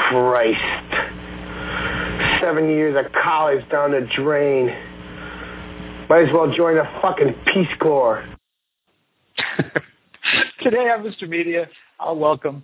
Christ. 7 years of college down the drain. Might as well join the fucking Peace Corps. Today on Mr. Media, I will welcome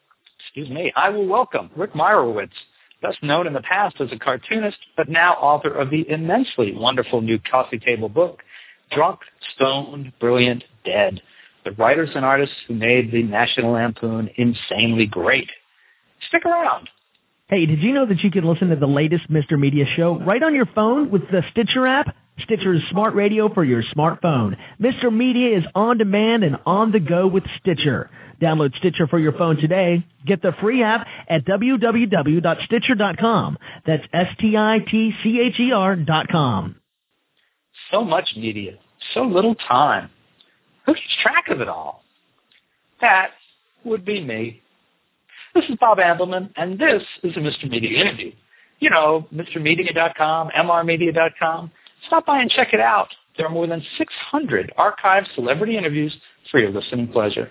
Rick Meyerowitz, best known in the past as a cartoonist, but now author of the immensely wonderful new coffee table book, Drunk, Stoned, Brilliant, Dead, the writers and artists who made the National Lampoon insanely great. Stick around. Hey, did you know that you can listen to the latest Mr. Media show right on your phone with the Stitcher app? Stitcher is smart radio for your smartphone. Mr. Media is on demand and on the go with Stitcher. Download Stitcher for your phone today. Get the free app at www.stitcher.com. That's STITCHER.com. So much media, so little time. Who keeps track of it all? That would be me. This is Bob Ambleman, and this is a Mr. Media interview. You know, MrMedia.com, MRmedia.com. Stop by and check it out. There are more than 600 archived celebrity interviews for your listening pleasure.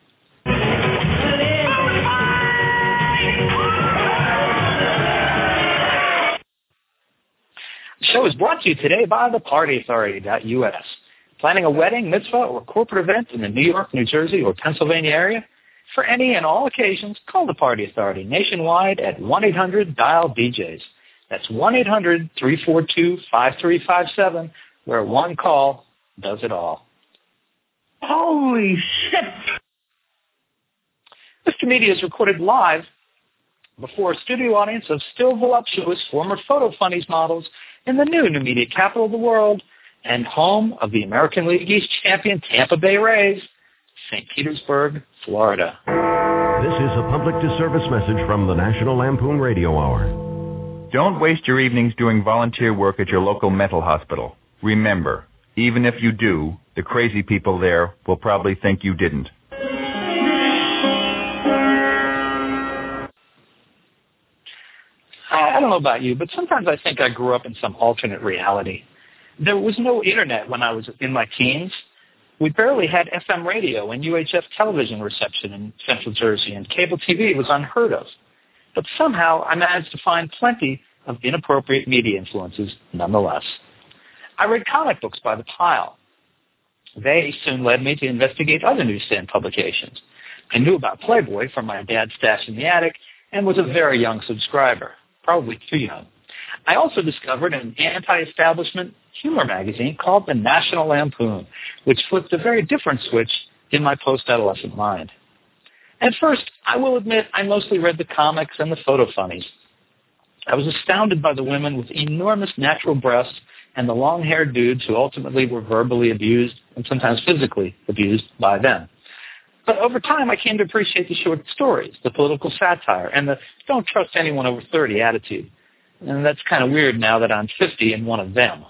The show is brought to you today by thepartyauthority.us. Planning a wedding, mitzvah, or corporate event in the New York, New Jersey, or Pennsylvania area? For any and all occasions, call the Party Authority nationwide at 1-800-DIAL-BJs. That's 1-800-342-5357, where one call does it all. Holy shit! Mr. Media is recorded live before a studio audience of still voluptuous former Photo Funnies models in the new media capital of the world and home of the American League East champion Tampa Bay Rays, St. Petersburg, Florida. This is a public disservice message from the National Lampoon Radio Hour. Don't waste your evenings doing volunteer work at your local mental hospital. Remember, even if you do, the crazy people there will probably think you didn't. I don't know about you, but sometimes I think I grew up in some alternate reality. There was no internet when I was in my teens. We barely had FM radio and UHF television reception in Central Jersey, and cable TV was unheard of. But somehow I managed to find plenty of inappropriate media influences nonetheless. I read comic books by the pile. They soon led me to investigate other newsstand publications. I knew about Playboy from my dad's stash in the attic and was a very young subscriber, probably too young. I also discovered an anti-establishment humor magazine called the National Lampoon, which flipped a very different switch in my post-adolescent mind. At first, I will admit I mostly read the comics and the Photo Funnies. I was astounded by the women with enormous natural breasts and the long-haired dudes who ultimately were verbally abused and sometimes physically abused by them. But over time, I came to appreciate the short stories, the political satire, and the don't trust anyone over 30 attitude. And that's kind of weird now that I'm 50 and one of them.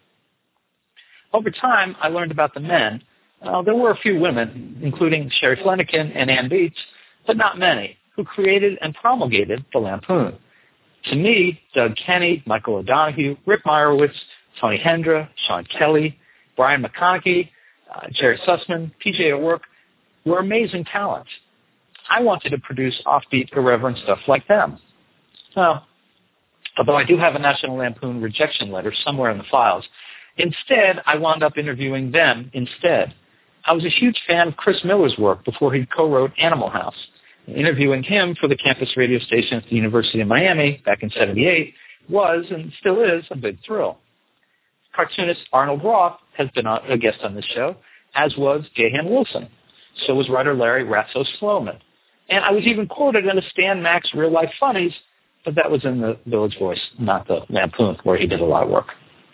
Over time, I learned about the men. There were a few women, including Sherry Flanagan and Ann Beach, but not many, who created and promulgated the Lampoon. To me, Doug Kenny, Michael O'Donoghue, Rick Meyerowitz, Tony Hendra, Sean Kelly, Brian McConaughey, Jerry Sussman, P.J. O'Rourke were amazing talents. I wanted to produce offbeat, irreverent stuff like them. Well, although I do have a National Lampoon rejection letter somewhere in the files, instead, I wound up interviewing them instead. I was a huge fan of Chris Miller's work before he co-wrote Animal House. Interviewing him for the campus radio station at the University of Miami back in '78 was, and still is, a big thrill. Cartoonist Arnold Roth has been a guest on this show, as was Gahan Wilson. So was writer Larry Ratso Sloman. And I was even quoted in a Stan Max Real Life Funnies, but that was in the Village Voice, not the Lampoon, where he did a lot of work.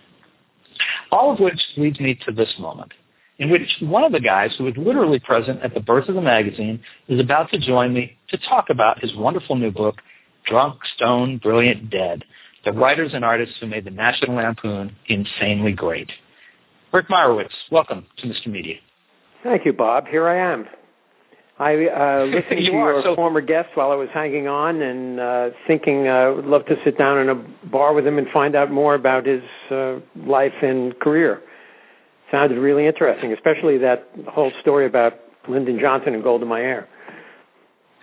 All of which leads me to this moment, in which one of the guys who was literally present at the birth of the magazine is about to join me to talk about his wonderful new book, Drunk, Stoned, Brilliant, Dead, the writers and artists who made the National Lampoon insanely great. Rick Meyerowitz, welcome to Mr. Media. Thank you, Bob. Here I am. I listened to your former guest while I was hanging on and thinking I would love to sit down in a bar with him and find out more about his life and career. Sounded really interesting, especially that whole story about Lyndon Johnson and Golda Meir.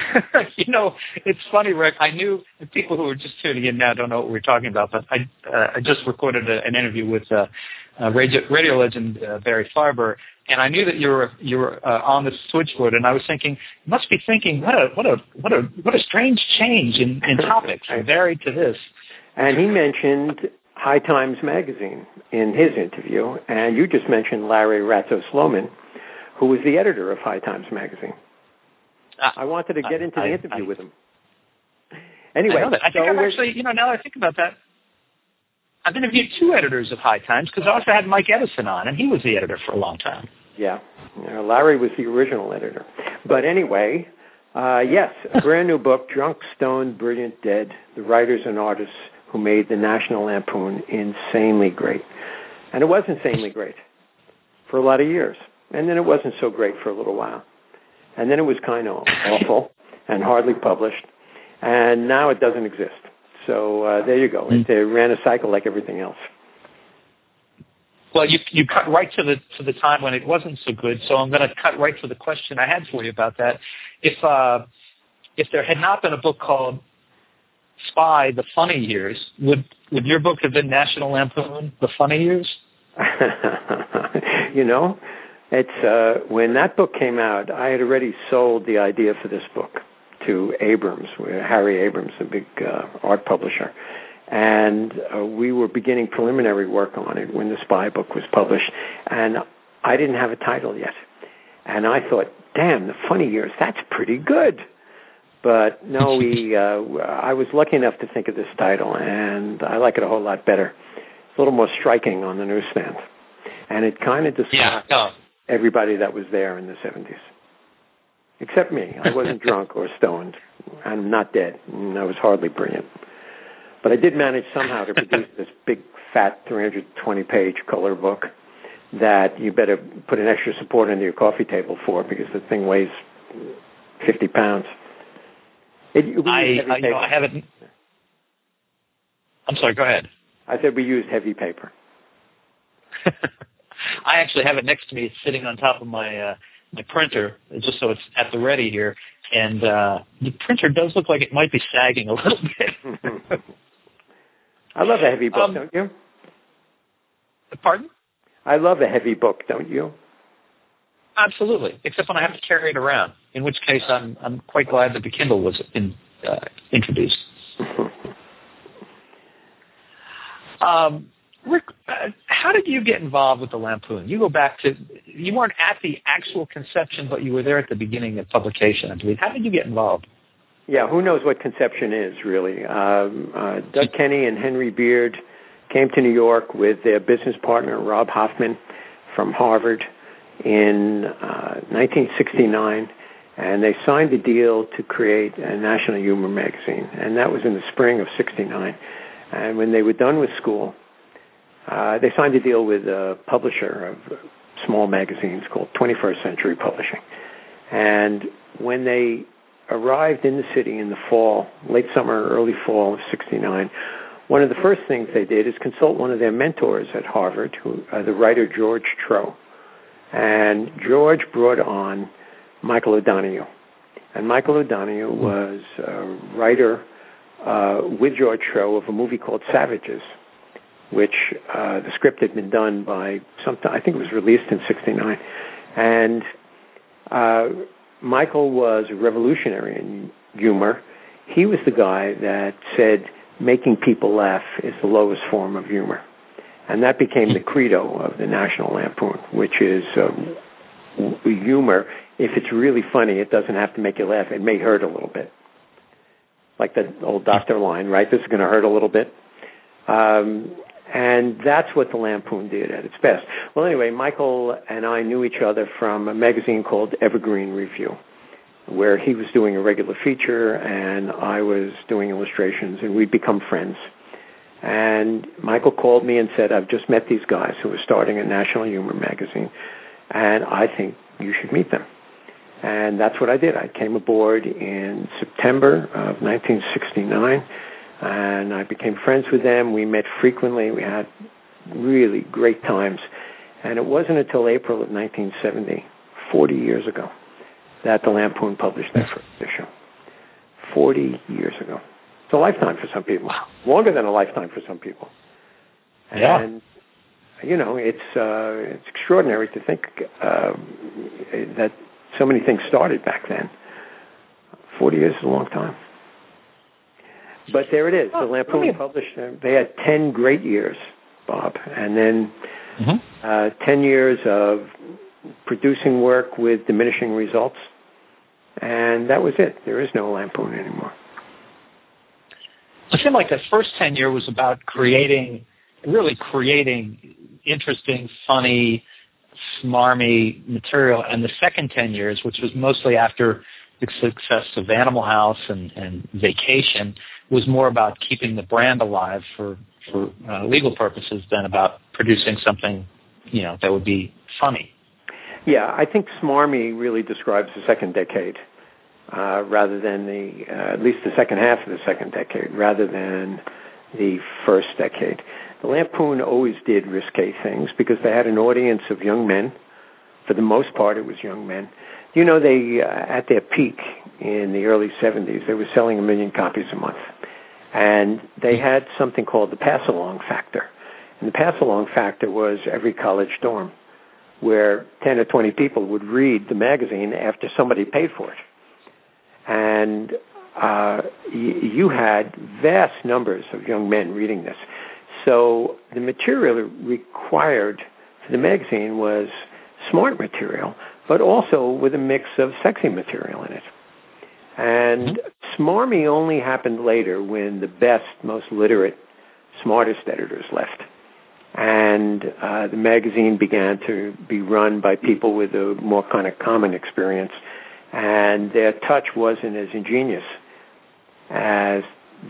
You know, it's funny, Rick. I knew the people who are just tuning in now don't know what we're talking about, but I just recorded an interview with radio legend Barry Farber, and I knew that you were on the switchboard, and I was thinking, you must be thinking, what a strange change in topics from Barry to this. And he mentioned High Times magazine in his interview, and you just mentioned Larry Ratzo-Sloman, who was the editor of High Times magazine. I wanted to get into the interview with him. Anyway, I think I've actually, now that I think about that, I've interviewed 2 editors of High Times because I also had Mike Edison on, and he was the editor for a long time. Yeah, Larry was the original editor. But anyway, yes, a brand new book, Drunk, Stoned, Brilliant, Dead, the writers and artists who made the National Lampoon insanely great. And it was insanely great for a lot of years. And then it wasn't so great for a little while. And then it was kind of awful and hardly published. And now it doesn't exist. So there you go. It ran a cycle like everything else. Well, you cut right to the time when it wasn't so good. So I'm going to cut right to the question I had for you about that. If there had not been a book called Spy: The Funny Years, would your book have been National Lampoon: The Funny Years? It's when that book came out, I had already sold the idea for this book to Abrams, Harry Abrams, a big art publisher. And we were beginning preliminary work on it when the Spy book was published. And I didn't have a title yet. And I thought, damn, The Funny Years, that's pretty good. But no, I was lucky enough to think of this title, and I like it a whole lot better. It's a little more striking on the newsstand. And it kind of describes everybody that was there in the 70s. Except me. I wasn't drunk or stoned. I'm not dead. And I was hardly brilliant. But I did manage somehow to produce this big, fat, 320-page color book that you better put an extra support under your coffee table for because the thing weighs 50 pounds. I haven't. I'm sorry, go ahead. I said we used heavy paper. I actually have it next to me. It's sitting on top of my printer, just so it's at the ready here. And the printer does look like it might be sagging a little bit. I love a heavy book, don't you? Pardon? I love a heavy book, don't you? Absolutely, except when I have to carry it around, in which case I'm quite glad that the Kindle was introduced. Rick, how did you get involved with the Lampoon? You weren't at the actual conception, but you were there at the beginning of publication, I believe. How did you get involved? Yeah, who knows what conception is, really. Doug Kenny and Henry Beard came to New York with their business partner, Rob Hoffman, from Harvard in 1969, and they signed a deal to create a National Humor magazine, and that was in the spring of 69. And when they were done with school, they signed a deal with a publisher of small magazines called 21st Century Publishing. And when they arrived in the city in the fall, late summer, early fall of 69, one of the first things they did is consult one of their mentors at Harvard, the writer George Trow. And George brought on Michael O'Donoghue. And Michael O'Donoghue was a writer with George Trow of a movie called Savages, which the script had been done by I think it was released in 69. And Michael was a revolutionary in humor. He was the guy that said making people laugh is the lowest form of humor. And that became the credo of the National Lampoon, which is humor. If it's really funny, it doesn't have to make you laugh. It may hurt a little bit. Like the old doctor line, right? This is going to hurt a little bit. And that's what the Lampoon did at its best. Well, anyway, Michael and I knew each other from a magazine called Evergreen Review, where he was doing a regular feature and I was doing illustrations, and we'd become friends. And Michael called me and said, I've just met these guys who are starting a National Humor magazine, and I think you should meet them. And that's what I did. I came aboard in September of 1969, and I became friends with them. We met frequently. We had really great times. And it wasn't until April of 1970, 40 years ago, that the Lampoon published their first issue. 40 years ago. It's a lifetime for some people. Wow. Longer than a lifetime for some people. And, it's extraordinary to think that so many things started back then. 40 years is a long time. But there it is. The Lampoon published, they had 10 great years, Bob, and then 10 years of producing work with diminishing results, and that was it. There is no Lampoon anymore. It seemed like the first 10 years was about creating interesting, funny, smarmy material, and the second 10 years, which was mostly after the success of Animal House and Vacation, was more about keeping the brand alive for legal purposes than about producing something, that would be funny. Yeah, I think smarmy really describes the second decade, rather than at least the second half of the second decade, rather than the first decade. The Lampoon always did risque things because they had an audience of young men. For the most part, it was young men. They, at their peak in the early 70s, they were selling 1 million copies a month. And they had something called the pass-along factor. And the pass-along factor was every college dorm, where 10 or 20 people would read the magazine after somebody paid for it. And you had vast numbers of young men reading this. So the material required for the magazine was smart material, but also with a mix of sexy material in it. And smarmy only happened later when the best, most literate, smartest editors left. And the magazine began to be run by people with a more kind of common experience, and their touch wasn't as ingenious as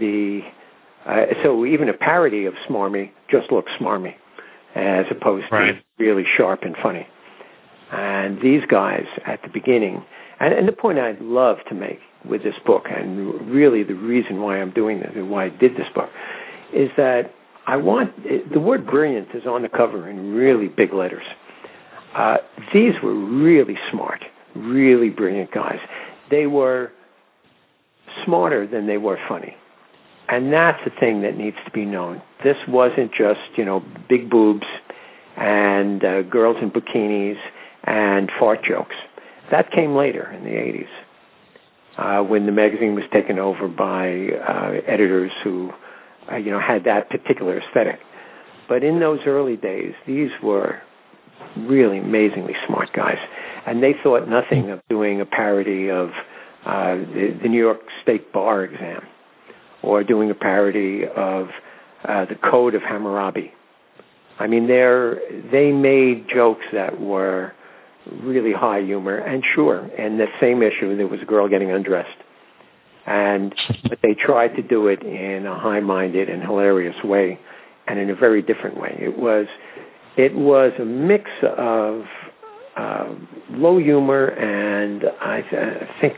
so even a parody of smarmy just looks smarmy, as opposed to really sharp and funny. And these guys at the beginning, and the point I'd love to make with this book, and really the reason why I'm doing this and why I did this book, is that the word brilliant is on the cover in really big letters. These were really smart, really brilliant guys. They were smarter than they were funny. And that's the thing that needs to be known. This wasn't just, big boobs and girls in bikinis and fart jokes. That came later in the 80s, when the magazine was taken over by editors who, had that particular aesthetic. But in those early days, these were really amazingly smart guys. And they thought nothing of doing a parody of the New York State Bar exam, or doing a parody of the Code of Hammurabi. I mean, they made jokes that were really high humor, and sure, in the same issue, there was a girl getting undressed. But they tried to do it in a high-minded and hilarious way, and in a very different way. It was a mix of low humor, and I think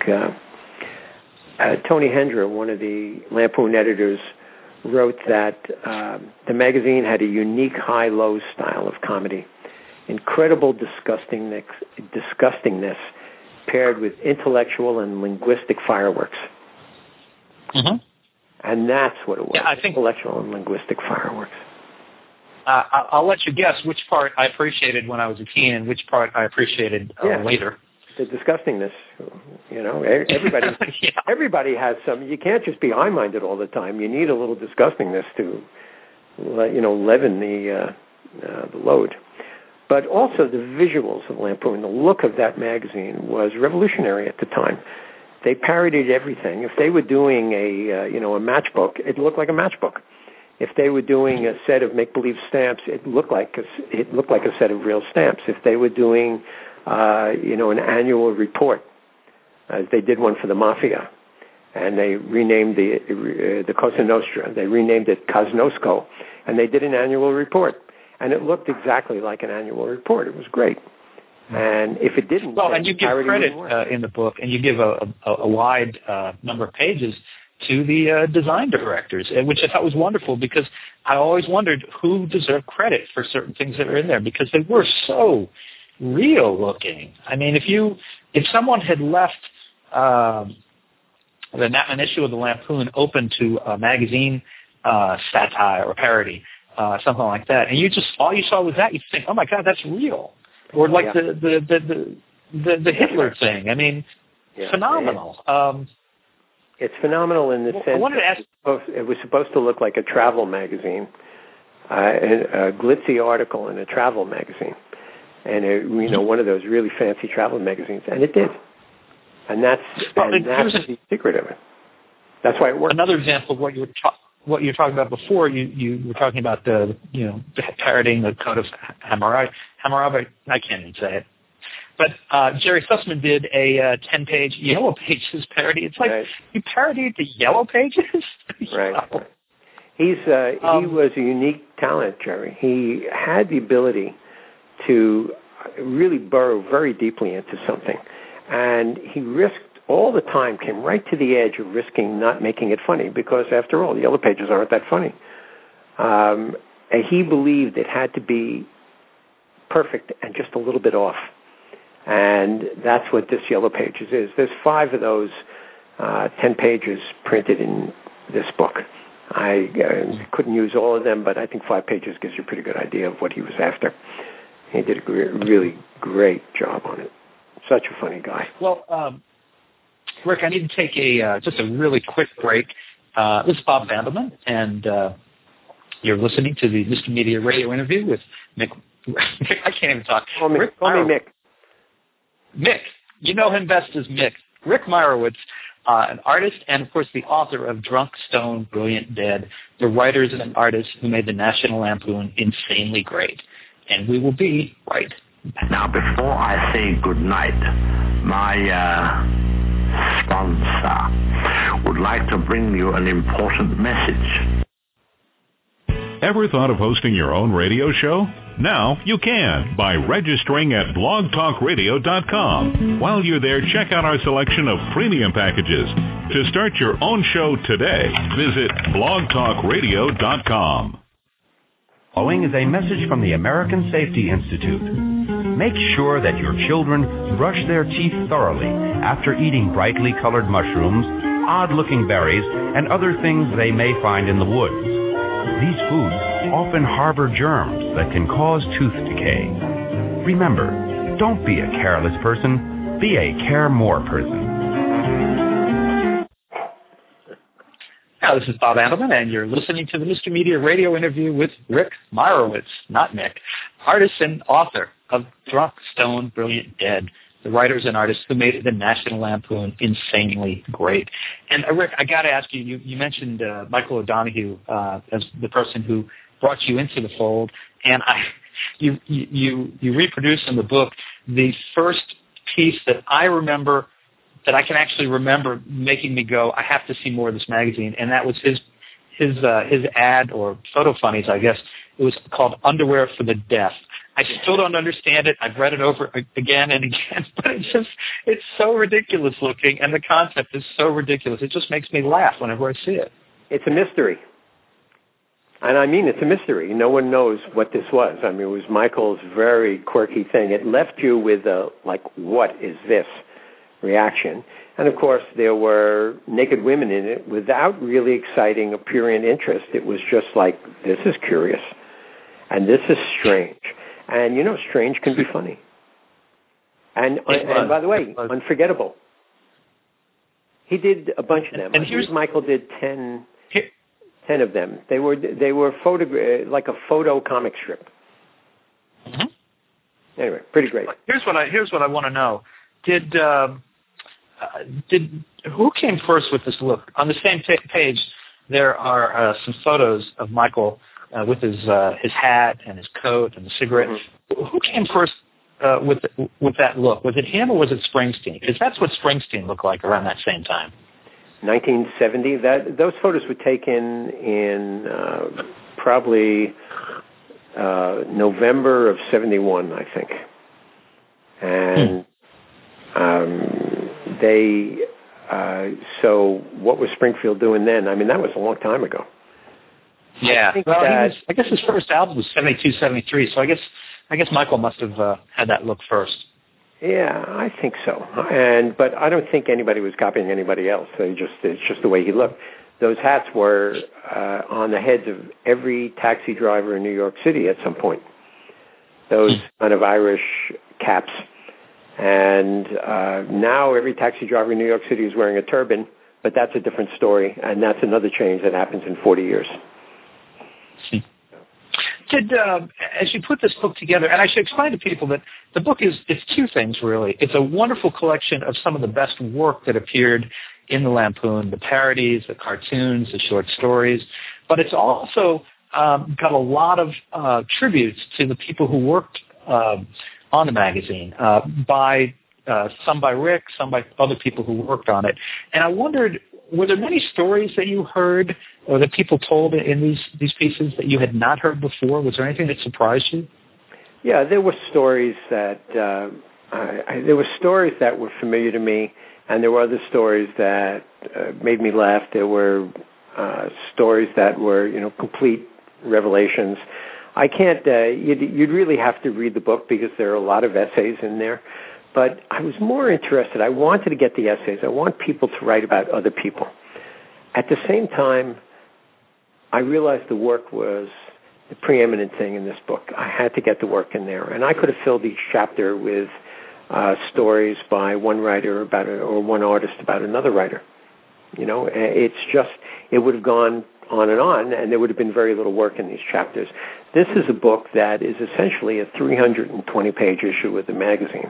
Tony Hendra, one of the Lampoon editors, wrote that the magazine had a unique high-low style of comedy, incredible disgustingness paired with intellectual and linguistic fireworks. Mm-hmm. And that's what it was, I think, intellectual and linguistic fireworks. I'll let you guess which part I appreciated when I was a teen and which part I appreciated later. The disgustingness, everybody, everybody has some. You can't just be high-minded all the time. You need a little disgustingness to, leaven the load. But also the visuals of Lampoon, the look of that magazine was revolutionary at the time. They parodied everything. If they were doing a matchbook, it looked like a matchbook. If they were doing a set of make-believe stamps, it looked like a set of real stamps. If they were doing an annual report, as they did one for the Mafia, and they renamed the Cosa Nostra. They renamed it Cosnosco, and they did an annual report, and it looked exactly like an annual report. It was great. And if it didn't, and you give credit in the book, and you give a wide number of pages to the design directors, which I thought was wonderful, because I always wondered who deserved credit for certain things that were in there, because they were so real looking. I mean, if someone had left an issue of the Lampoon opened to a magazine satire or parody, something like that, and all you saw was that, you think, oh my God, that's real, or like the Hitler thing. I mean, phenomenal. It's phenomenal in the sense I wanted to ask, it was supposed to look like a travel magazine, a glitzy article in a travel magazine, and one of those really fancy travel magazines, and it did. And that's the secret of it. That's why it worked. Another example of what you were talking about before, you were talking about the parodying the Code of Hammurabi. I can't even say it. But Jerry Sussman did a 10-page Yellow Pages parody. It's like you parodied the Yellow Pages. Right. He was a unique talent, Jerry. He had the ability to really burrow very deeply into something. And he risked all the time, came right to the edge of risking not making it funny, because after all, the Yellow Pages aren't that funny. And he believed it had to be perfect and just a little bit off. And that's what this Yellow Pages is. There's 5 of those 10 pages printed in this book. I couldn't use all of them, but I think 5 pages gives you a pretty good idea of what he was after. He did a really great job on it. Such a funny guy. Well, Rick, I need to take just a really quick break. This is Bob Vandelman, and you're listening to the Mr. Media radio interview with Mick. I can't even talk. Call me Mick. Mick. You know him best as Mick. Rick Meyerowitz, an artist and, of course, the author of Drunk, Stoned, Brilliant, Dead, the writers and artists who made the National Lampoon insanely great. And we will be right back. Now, before I say goodnight, my sponsor would like to bring you an important message. Ever thought of hosting your own radio show? Now you can by registering at blogtalkradio.com. While you're there, check out our selection of premium packages. To start your own show today, visit blogtalkradio.com. Following is a message from the American Safety Institute. Make sure that your children brush their teeth thoroughly after eating brightly colored mushrooms, odd-looking berries, and other things they may find in the woods. These foods often harbor germs that can cause tooth decay. Remember, don't be a careless person, be a care more person. Now, this is Bob Vandelman, and you're listening to the Mr. Media radio interview with Rick Meyerowitz, not Mick, artist and author of Drunk, Stoned, Brilliant, Dead, the writers and artists who made the National Lampoon insanely great. And Rick, I got to ask you, you mentioned Michael O'Donoghue as the person who brought you into the fold, and you reproduce in the book the first piece that I remember, that I can actually remember making me go, I have to see more of this magazine, and that was his ad, or photo funnies, I guess. It was called Underwear for the Deaf. I still don't understand it. I've read it over again and again, but it's so ridiculous looking, and the concept is so ridiculous. It just makes me laugh whenever I see it. It's a mystery. And I mean, it's a mystery. No one knows what this was. I mean, it was Michael's very quirky thing. It left you with a, like, what is this reaction? And, of course, there were naked women in it without really exciting a prurient interest. It was just like, this is curious, and this is strange. And, strange can be funny. And by the way, unforgettable. He did a bunch of them. And here's Michael did 10 of them. They were like a photo comic strip. Mm-hmm. Anyway, pretty great. Here's what I want to know. Who came first with this look? On the same page, there are some photos of Michael with his hat and his coat and the cigarette. Mm-hmm. Who came first with that look? Was it him or was it Springsteen? Because that's what Springsteen looked like around that same time. 1970. Those photos were taken in probably November of 71, I think. And so what was Springfield doing then? I mean, that was a long time ago. Yeah. I guess his first album was 72, 73, so I guess Michael must have had that look first. Yeah, I think so. But I don't think anybody was copying anybody else. It's just the way he looked. Those hats were on the heads of every taxi driver in New York City at some point. Those kind of Irish caps. And now every taxi driver in New York City is wearing a turban, but that's a different story, and that's another change that happens in 40 years. Ted, as you put this book together, and I should explain to people that the book it's two things, really. It's a wonderful collection of some of the best work that appeared in the Lampoon, the parodies, the cartoons, the short stories, but it's also got a lot of tributes to the people who worked on the magazine, some by Rick, some by other people who worked on it. And I wondered, were there many stories that you heard or that people told in these pieces that you had not heard before? Was there anything that surprised you? Yeah, there were stories that were familiar to me, and there were other stories that made me laugh. There were stories that were, complete revelations. I can't. You'd really have to read the book because there are a lot of essays in there. But I was more interested. I wanted to get the essays. I want people to write about other people. At the same time, I realized the work was the preeminent thing in this book. I had to get the work in there. And I could have filled each chapter with stories by one writer or one artist about another writer. It would have gone on, and there would have been very little work in these chapters. This is a book that is essentially a 320-page issue of the magazine.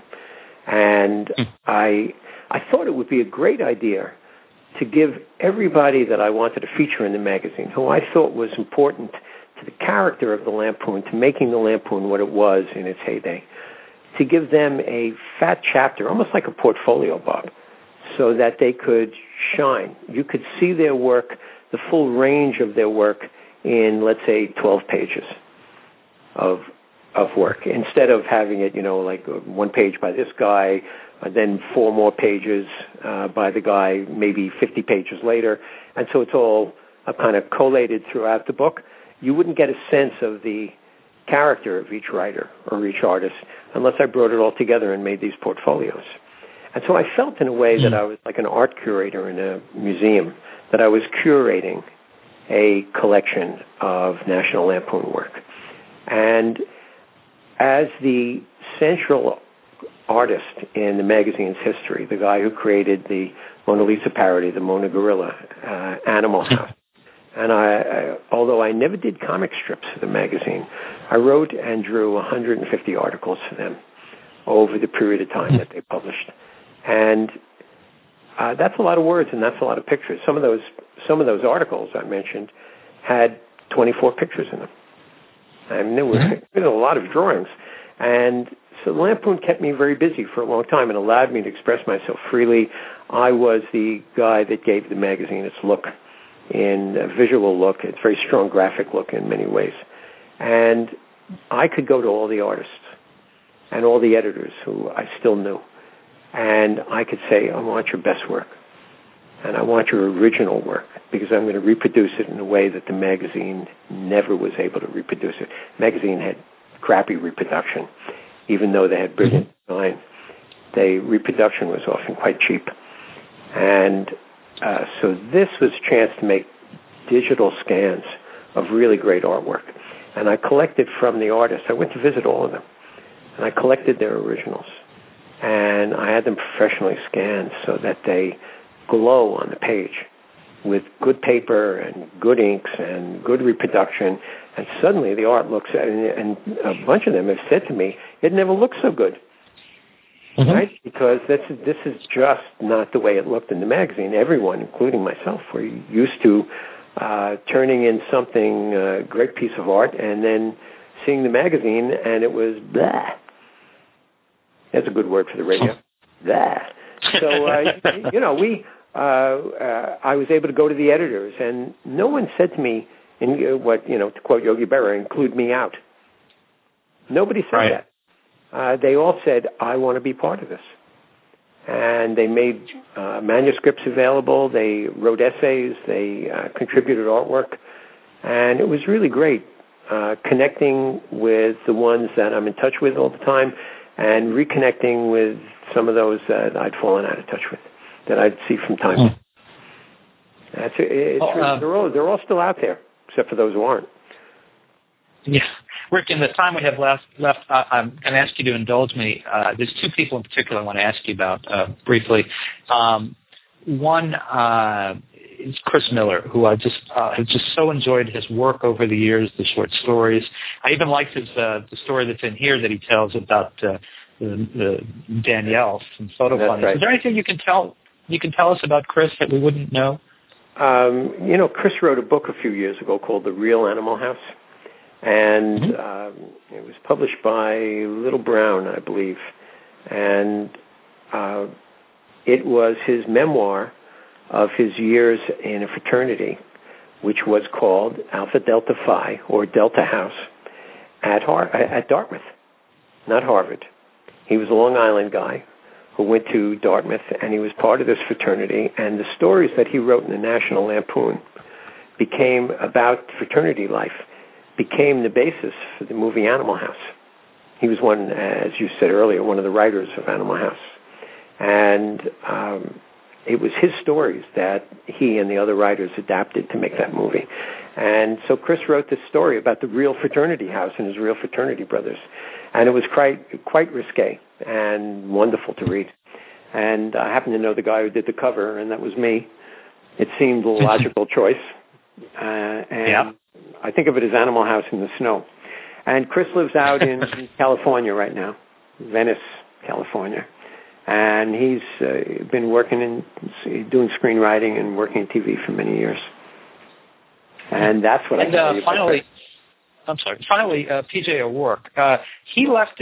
And I thought it would be a great idea to give everybody that I wanted to feature in the magazine, who I thought was important to the character of the Lampoon, to making the Lampoon what it was in its heyday, to give them a fat chapter, almost like a portfolio, Bob, so that they could shine. You could see their work, the full range of their work in, let's say, 12 pages of work, instead of having it, like one page by this guy, then 4 more pages by the guy, maybe 50 pages later. And so it's all kind of collated throughout the book. You wouldn't get a sense of the character of each writer or each artist unless I brought it all together and made these portfolios. And so I felt in a way that I was like an art curator in a museum, that I was curating a collection of National Lampoon work. And as the central artist in the magazine's history, the guy who created the Mona Lisa parody, the Mona Gorilla, Animal House, and although I never did comic strips for the magazine, I wrote and drew 150 articles for them over the period of time that they published. And that's a lot of words and that's a lot of pictures. Some of those articles I mentioned had 24 pictures in them. I mean, there were a lot of drawings. And so the Lampoon kept me very busy for a long time and allowed me to express myself freely. I was the guy that gave the magazine its look, in a visual look, its very strong graphic look in many ways. And I could go to all the artists and all the editors who I still knew, and I could say, I want your best work, and I want your original work, because I'm going to reproduce it in a way that the magazine never was able to reproduce it. The magazine had crappy reproduction, even though they had brilliant design. The reproduction was often quite cheap. And so this was a chance to make digital scans of really great artwork. And I collected from the artists. I went to visit all of them, and I collected their originals. And I had them professionally scanned so that they glow on the page with good paper and good inks and good reproduction. And suddenly the art looks, and a bunch of them have said to me, it never looked so good. Right? Because this is just not the way it looked in the magazine. Everyone, including myself, were used to turning in something, a great piece of art, and then seeing the magazine, and it was blah. That's a good word for the radio. Blah. So, I was able to go to the editors, and no one said to me, to quote Yogi Berra, include me out. Nobody said that. They all said, I want to be part of this. And they made manuscripts available. They wrote essays. They contributed artwork. And it was really great connecting with the ones that I'm in touch with all the time, and reconnecting with some of those that I'd fallen out of touch with, that I'd see from time to time. They're all still out there, except for those who aren't. Yeah. Rick, in the time we have left, I'm going to ask you to indulge me. There's two people in particular I want to ask you about briefly. One is Chris Miller, who I just have just so enjoyed his work over the years, the short stories. I even liked his the story that's in here that he tells about the Danielle from Photo Funny. Right. Is there anything you can tell us about Chris that we wouldn't know? Chris wrote a book a few years ago called The Real Animal House. And it was published by Little Brown, I believe. And it was his memoir of his years in a fraternity, which was called Alpha Delta Phi, or Delta House, at Dartmouth, not Harvard. He was a Long Island guy who went to Dartmouth, and he was part of this fraternity. And the stories that he wrote in the National Lampoon became about fraternity life, became the basis for the movie Animal House. He was one, as you said earlier, one of the writers of Animal House. And it was his stories that he and the other writers adapted to make that movie. And so Chris wrote this story about the real fraternity house and his real fraternity brothers. And it was quite risque and wonderful to read. And I happen to know the guy who did the cover, and that was me. It seemed a logical choice. I think of it as Animal House in the Snow. And Chris lives out in California right now, Venice, California. And he's been working doing screenwriting and working in TV for many years. And that's what I can finally, P.J. O'Rourke. He left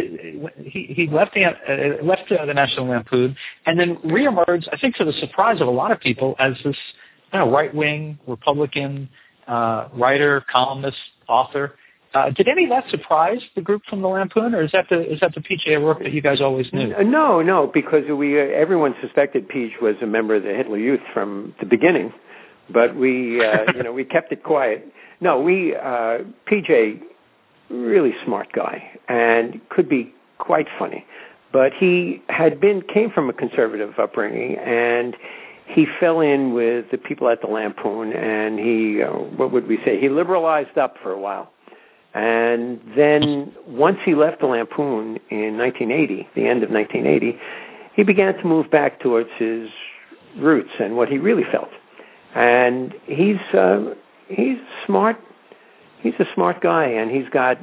the National Lampoon, and then reemerged, I think to the surprise of a lot of people, as this right-wing Republican writer, columnist, author. Did any of that surprise the group from the Lampoon, or is that the P.J. O'Rourke that you guys always knew? No, because everyone suspected P.J. was a member of the Hitler Youth from the beginning, but we we kept it quiet. No, P.J. really smart guy and could be quite funny, but he came from a conservative upbringing, and he fell in with the people at the Lampoon, and he liberalized up for a while. And then once he left the Lampoon in 1980, the end of 1980, he began to move back towards his roots and what he really felt. And he's smart. He's a smart guy, and he's got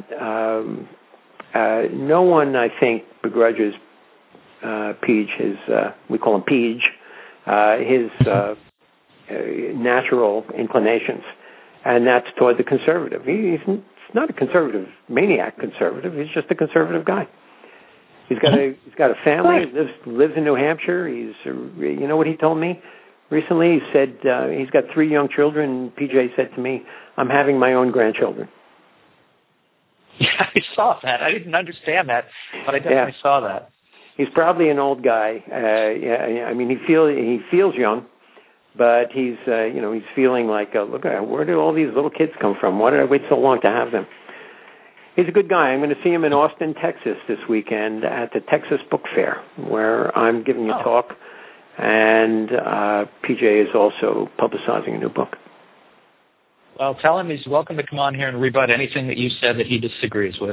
no one, I think, begrudges Peach. We call him Peach. His natural inclinations, and that's toward the conservative. He's not a conservative maniac conservative. He's just a conservative guy. He's got a family. Lives in New Hampshire. You know what he told me recently? He said he's got 3 young children. PJ said to me, "I'm having my own grandchildren." Yeah, I saw that. I didn't understand that, but I definitely saw that. He's probably an old guy. I mean, he feels young, but he's feeling like, look, where do all these little kids come from? Why did I wait so long to have them? He's a good guy. I'm going to see him in Austin, Texas this weekend at the Texas Book Fair, where I'm giving a talk, and PJ is also publicizing a new book. Well, tell him he's welcome to come on here and rebut anything that you said that he disagrees with.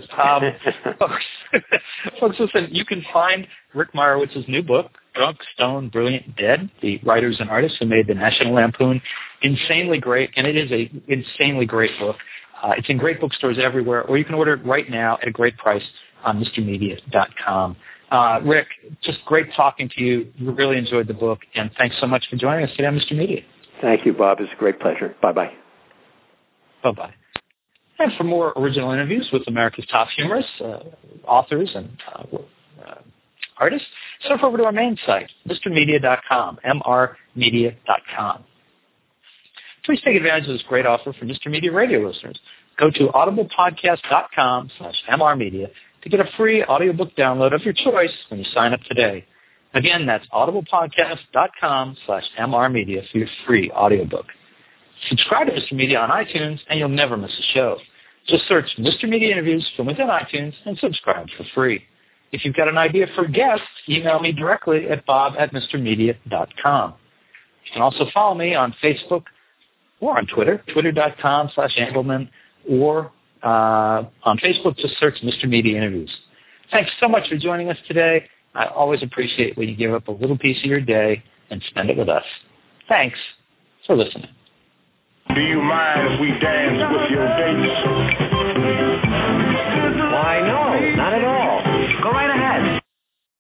Folks, listen, you can find Rick Meyerowitz's new book, Drunk, Stoned, Brilliant, Dead, the writers and artists who made the National Lampoon insanely great, and it is an insanely great book. It's in great bookstores everywhere, or you can order it right now at a great price on MrMedia.com. Rick, just great talking to you. We really enjoyed the book, and thanks so much for joining us today on Mr. Media. Thank you, Bob. It's a great pleasure. Bye-bye. Bye-bye. And for more original interviews with America's top humorists, authors, and artists, surf over to our main site, MrMedia.com, MRmedia.com. Please take advantage of this great offer for Mr. Media radio listeners. Go to audiblepodcast.com/MRmedia to get a free audiobook download of your choice when you sign up today. Again, that's audiblepodcast.com/MRmedia for your free audiobook. Subscribe to Mr. Media on iTunes, and you'll never miss a show. Just search Mr. Media Interviews from within iTunes and subscribe for free. If you've got an idea for guests, email me directly at bob@mrmedia.com. You can also follow me on Facebook or on Twitter, twitter.com/Ambleman, or on Facebook, just search Mr. Media Interviews. Thanks so much for joining us today. I always appreciate when you give up a little piece of your day and spend it with us. Thanks for listening. Do you mind if we dance with your dates?